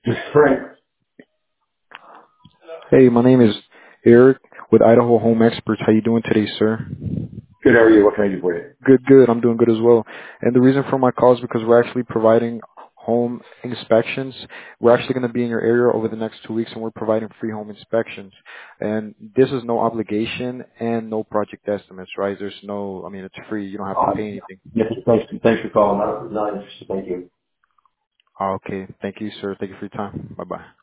Just Frank. Hey, my name is Eric with Idaho Home Experts. How you doing today, sir? Good, how are you? What can I do for you? Good, good. I'm doing good as well. And the reason for my call is because we're actually providing home inspections. We're actually going to be in your area over the next 2 weeks, and we're providing free home inspections. And this is no obligation and no project estimates, right? There's no, I mean, it's free. You don't have to pay anything. Yes, thanks for calling. Not interested. Thank you. Okay. Thank you, sir. Thank you for your time. Bye-bye.